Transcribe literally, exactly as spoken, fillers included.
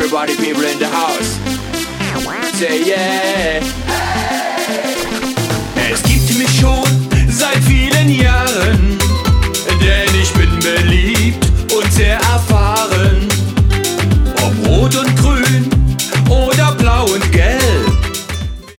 Everybody people in the house. Say yeah. Es gibt mich schon seit vielen Jahren, denn ich bin beliebt und sehr